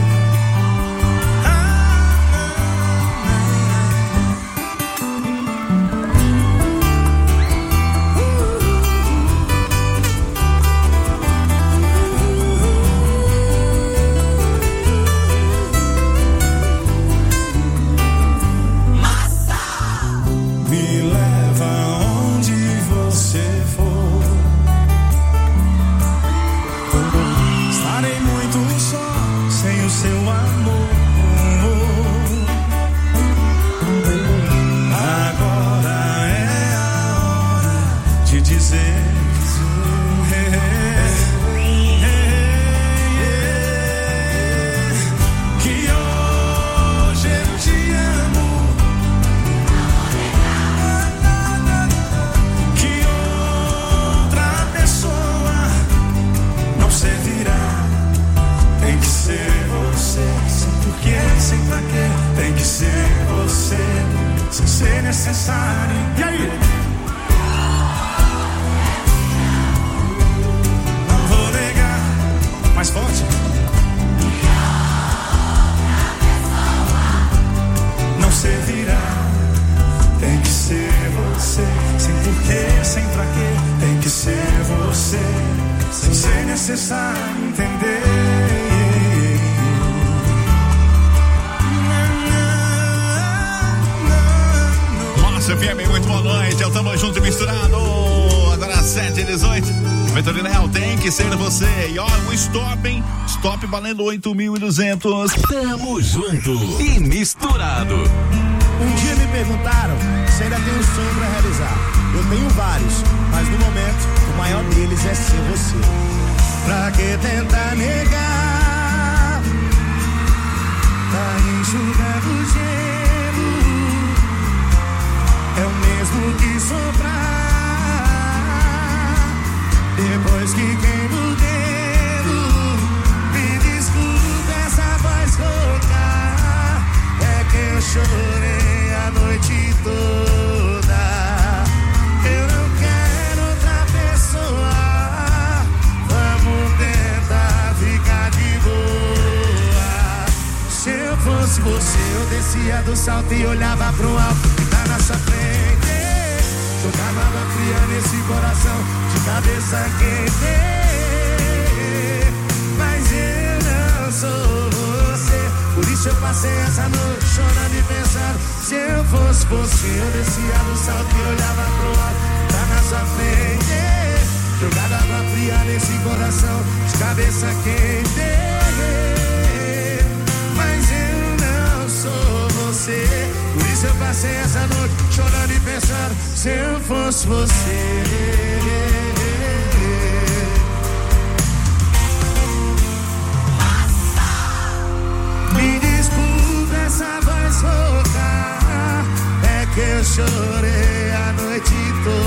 Necessário. E aí? Não vou negar. Mais forte. Não servirá. Tem que ser você. Sem porquê, sem pra quê. Tem que ser você. Sem ser necessário entender. F M, muito boa noite, eu tamo junto e misturado. Agora às sete e dezoito. Vitorino Real tem que ser você. E ó, um stop, hein? Stop valendo oito mil e duzentos. Tamo junto e misturado. Um dia me perguntaram se ainda tenho um sonho pra realizar. Eu tenho vários, mas no momento o maior deles é ser você. Pra que tentar negar? Tá enxugando o gelo. É o mesmo que soprar depois que queima o dedo. Me desculpe essa voz rouca, é que eu chorei a noite toda. Eu não quero outra pessoa, vamos tentar ficar de boa. Se eu fosse você, eu descia do salto e olhava pro alto que tá na sua frente. Jogava água fria nesse coração, de cabeça quente. Mas eu não sou você, por isso eu passei essa noite chorando e pensando. Se eu fosse você, eu descia do salto e olhava pro alto, tá na sua frente. Jogava água fria nesse coração, de cabeça quente. Mas eu não sou você, por isso eu passei essa noite chorando e pensando. Se eu fosse você, me desculpe essa voz rouca, é que eu chorei a noite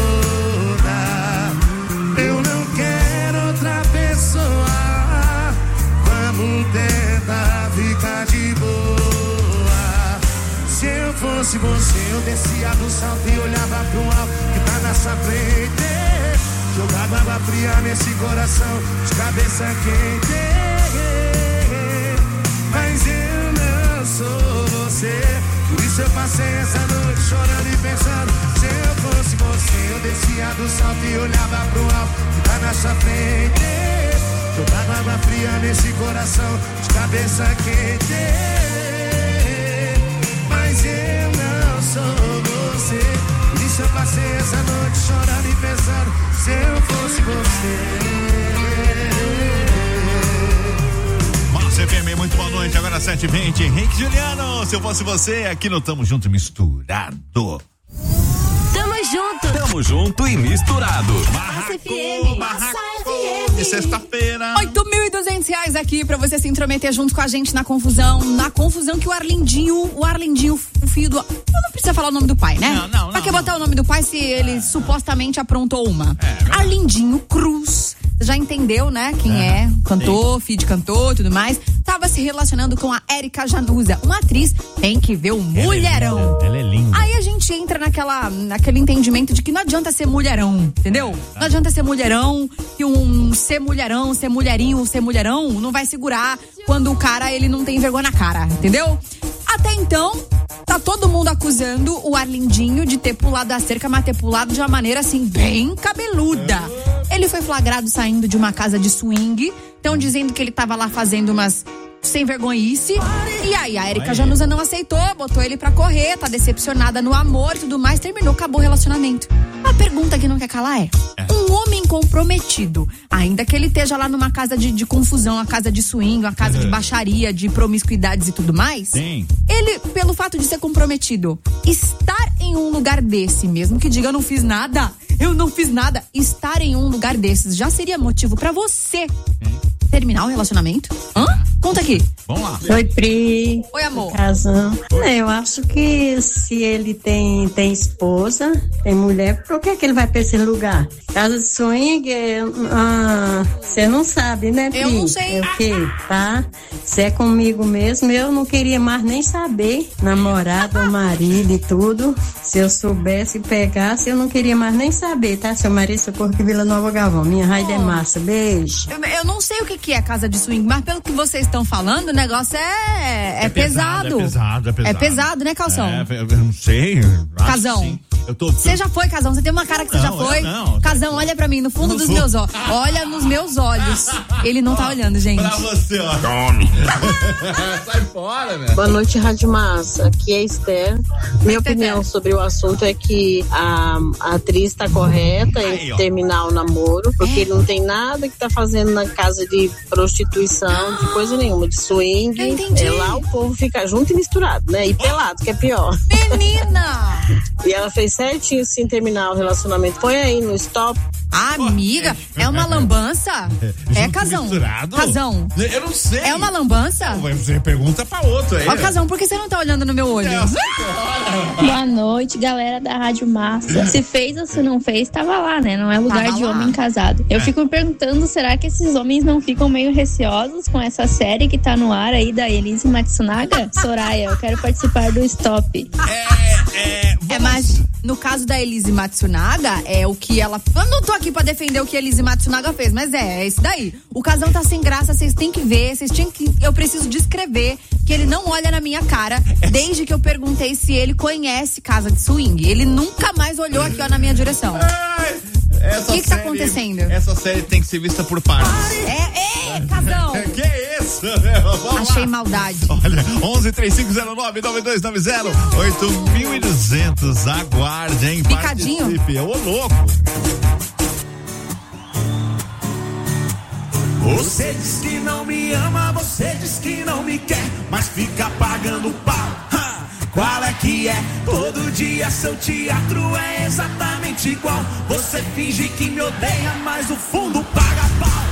toda. Eu não quero outra pessoa, vamos tentar ficar de boa. Se eu fosse você, eu descia do salto e olhava pro alto que tá na sua frente. Jogava água fria nesse coração, de cabeça quente. Mas eu não sou você, por isso eu passei essa noite chorando e pensando. Se eu fosse você, eu descia do salto e olhava pro alto que tá na sua frente. Jogava água fria nesse coração, de cabeça quente. agora sete e vinte, Henrique e Juliano, se eu fosse você, aqui no Tamo Junto Misturado. Tamo junto. Tamo junto e misturado. Barraco, barraco de sexta-feira. oito mil e duzentos reais aqui pra você se intrometer junto com a gente na confusão. Na confusão que o Arlindinho, o Arlindinho, o filho do... Não precisa falar o nome do pai, né? Não, não, Pra não, que botar o nome do pai se ele supostamente aprontou uma? É, Arlindinho Cruz. Já entendeu, né? Quem é, é cantor, filho de cantor, tudo mais. Tava se relacionando com a Érica Januza, uma atriz. Tem que ver o mulherão. Ela é linda. Aí a gente entra naquela, naquele entendimento de que não adianta ser mulherão, entendeu? Não adianta ser mulherão, que um ser mulherão, ser mulherinho, ser mulherão não vai segurar quando o cara, ele não tem vergonha na cara, entendeu? Até então, tá todo mundo acusando o Arlindinho de ter pulado a cerca, mas ter pulado de uma maneira assim, bem cabeluda. Ele foi flagrado saindo de uma casa de swing, estão dizendo que ele tava lá fazendo umas sem vergonhice. E aí a Érica Januza não aceitou, botou ele pra correr, tá decepcionada no amor e tudo mais, terminou, acabou o relacionamento. A pergunta que não quer calar é, um homem comprometido, ainda que ele esteja lá numa casa de, de confusão, uma casa de swing, uma casa de baixaria, de promiscuidades e tudo mais, Sim. ele, pelo fato de ser comprometido, estar em um lugar desse, mesmo que diga eu não fiz nada, eu não fiz nada, estar em um lugar desses já seria motivo pra você terminar o relacionamento? Hã? Conta aqui. Vamos lá. Oi, Pri. Oi, amor. Casão. Eu acho que se ele tem, tem esposa, tem mulher, por que que ele vai pra esse lugar? Casa de swing, você ah, não sabe, né, Pri? Eu não sei. É o quê, tá? Se é comigo mesmo, eu não queria mais nem saber. Namorado, marido e tudo. Se eu soubesse pegasse, eu não queria mais nem saber, tá? Seu marido, Socorro que Vila Nova Galvão. Minha raia é massa. Beijo. Eu, eu não sei o que, que é casa de swing, mas pelo que vocês estão falando, o negócio é, é, É pesado, pesado. é pesado, é pesado. É pesado, né, Calção? É, eu não sei. acho Casão. que sim. Eu tô... Você já foi, Casão? Você tem uma cara que você Não, já foi? eu não. Casão, olha pra mim, no fundo No dos fundo. meus olhos. Olha nos meus olhos. Ele não tá olhando, gente. Pra você, ó. Tome. Sai fora, velho. Boa noite, Rádio Massa. Aqui é a Esther. Minha opinião sobre o assunto é que a, a atriz está correta em Aí, ó. terminar o namoro, porque ele não tem nada que tá fazendo na casa de prostituição, de coisa nenhuma, de swing. Eu entendi. É lá o povo fica junto e misturado, né? E pelado, que é pior. Menina! E ela fez certinho sem terminar o relacionamento. Põe aí no stop. Amiga, é uma lambança? É, Junto Casão? misturado? Casão. Eu não sei. É uma lambança? Você pergunta pra outro aí. Ó, Casão, por que você não tá olhando no meu olho? Boa noite, galera da Rádio Massa. Se fez ou se não fez, tava lá, né? Não é lugar Tava de lá. homem casado. Eu fico me perguntando, será que esses homens não ficam meio receosos com essa série que tá no ar aí da Elise Matsunaga? Soraya, eu quero participar do Stop. É, É, mas no caso da Elise Matsunaga, é o que ela... Eu não tô aqui pra defender o que a Elise Matsunaga fez, mas é, é isso daí. O casão tá sem graça, vocês têm que ver, vocês tinham que... Eu preciso descrever que ele não olha na minha cara desde que eu perguntei se ele conhece casa de swing. Ele nunca mais olhou aqui, ó, na minha direção. Essa O que que tá série- acontecendo? Essa série tem que ser vista por partes. É, é, casão. Que isso? Vamos Achei lá. maldade. Olha, onze, três cinco zero nove, nove dois nove zero, oito mil e duzentos. Aguarde, hein? Picadinho. Participe. Ô, louco. Você diz que não me ama, você diz que não me quer, mas fica pagando pau. Ha! Qual é que é? Todo dia seu teatro é exatamente igual. Você finge que me odeia, mas o fundo paga pau.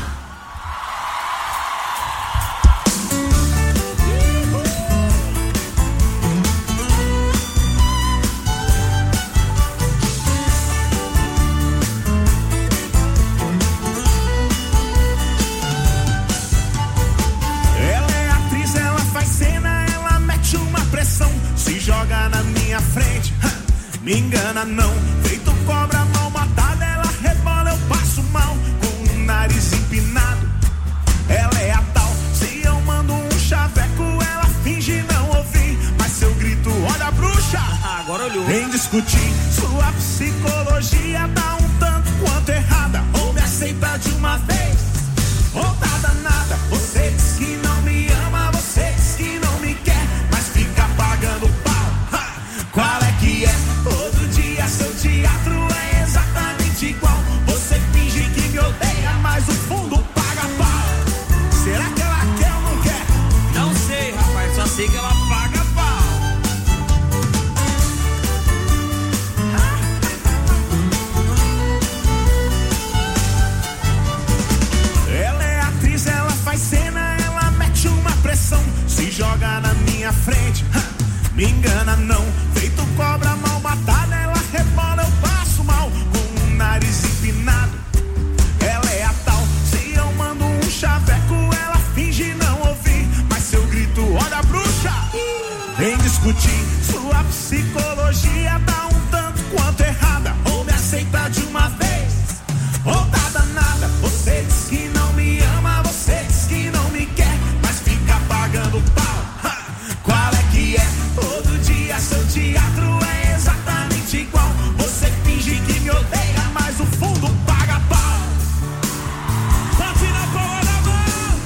Ela é atriz, ela faz cena, ela mete uma pressão, se joga na minha frente, ha, me engana não. Feito cobra mal matada, ela rebola, eu passo mal, com o nariz empinado. Ela é a tal, se eu mando um chaveco, ela finge não ouvir, mas se eu grito, olha a bruxa, agora olhou. Vem discutir, sua psicologia tá um tanto quanto errada, ou me aceita de uma vez, ou tá danada. Você diz que não me ama, você diz que não me quer, mas fica pagando pau. Ha! Qual é que é? Todo dia seu teatro é exatamente igual. Você finge que me odeia, mas o fundo paga pau. Será que ela quer ou não quer? Não sei, rapaz. nem discutir. Sua psicologia tá um tanto quanto errada. Ou me aceita de uma vez, ou tá danada. Você diz que não me ama, você diz que não me quer, mas fica pagando pau. Ha! Qual é que é? Todo dia seu teatro é exatamente igual. Você finge que me odeia, mas o fundo paga pau. Bate na palma da mão.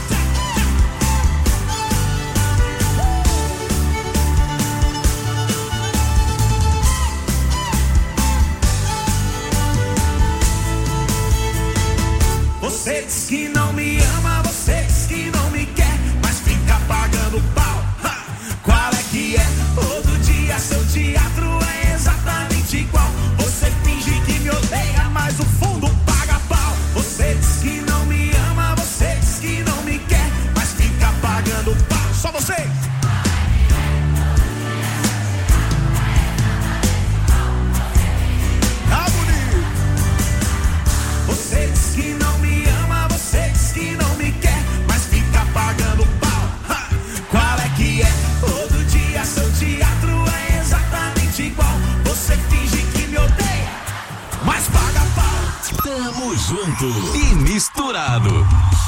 Você diz que não me ama, você diz que não me quer, mas fica pagando pau. Ha! Qual é que é? Todo dia seu teatro é exatamente igual. Você finge que me odeia, mas o fundo paga pau. Você diz que não me ama, você diz que não me quer, mas fica pagando pau. Só você! Tá bonito! Você diz que não me ama, você diz que não me quer, mas fica pagando pau. Ha! Qual é que é? Todo dia seu teatro é exatamente igual. Você finge que me odeia, mas paga pau. Tamo junto e misturado.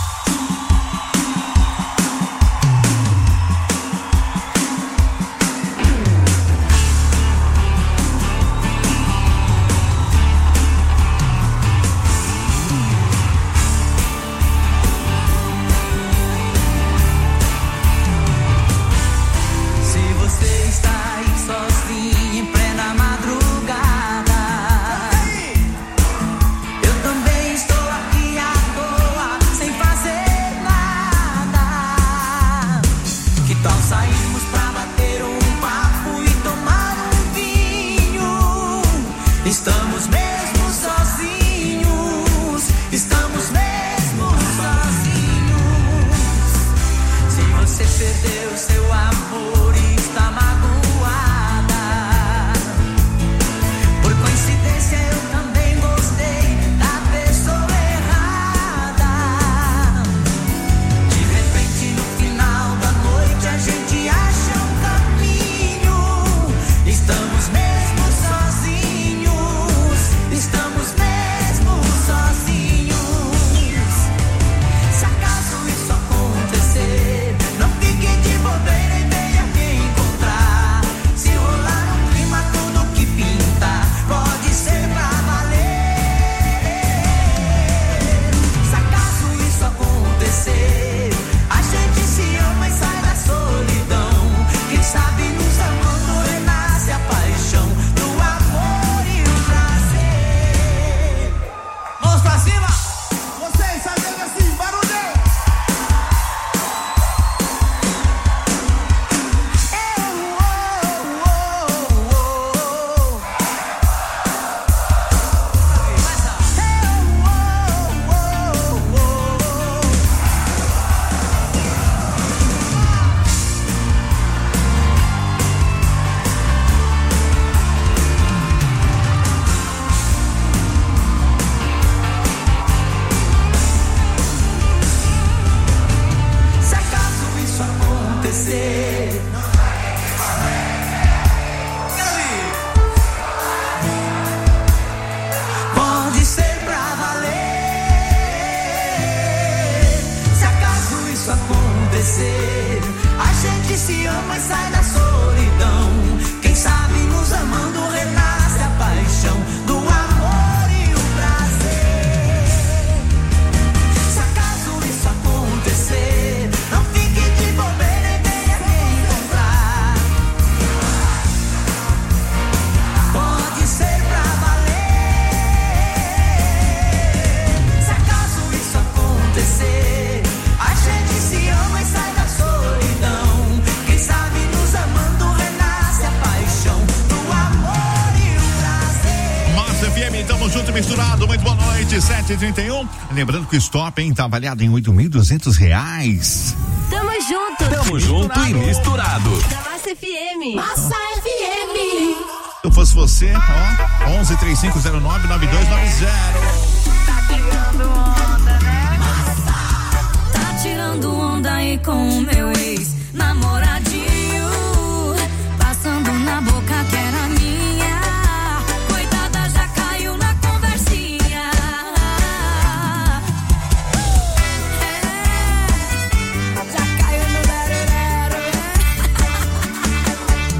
Se você está aí sozinho em plena madrugada, eu também estou aqui à toa, sem fazer nada. Que tal sairmos pra bater um papo e tomar um vinho? Estamos mesmo sozinhos, estamos mesmo sozinhos. Se você perdeu seu amor e está magoada, por coincidência eu também gostei da pessoa errada. De repente no final da noite a gente acha um caminho. Estamos mesmo sozinhos, estamos mesmo sozinhos. Se acaso isso acontecer, não fique de bobeira e venha me encontrar. Se rolar um clima, tudo que pinta pode ser pra valer. Se acaso isso acontecer, a gente se ama e sai da solidão. Quem sabe nos amando renasce a paixão do amor e o prazer. Mãos pra cima! Vocês sabendo assim, barulho! Se acaso isso acontecer, pode ser pra valer. Se acaso isso acontecer, a gente se ama e sai da solidão. Quem sabe nos amando renasce a paixão do amor e o prazer. Se acaso isso acontecer, não fique de bobeira e venha me encontrar. Pode ser pra valer. Se acaso isso acontecer, a gente se ama e sai da solidão. Quem sabe nos amando renasce a paixão do amor e o prazer. Massa F M, tamo junto e misturado. Muito boa noite, sete e trinta e um. Lembrando que o stop, hein, tá avaliado em oito mil e duzentos reais. Tamo junto. Tamo junto e misturado. Da Massa F M. Massa F M. Se eu fosse você, ó, onze três cinco zero nove nove dois nove zero. Tá tirando onda, né? Tá tirando onda aí com o meu ex namoradinho.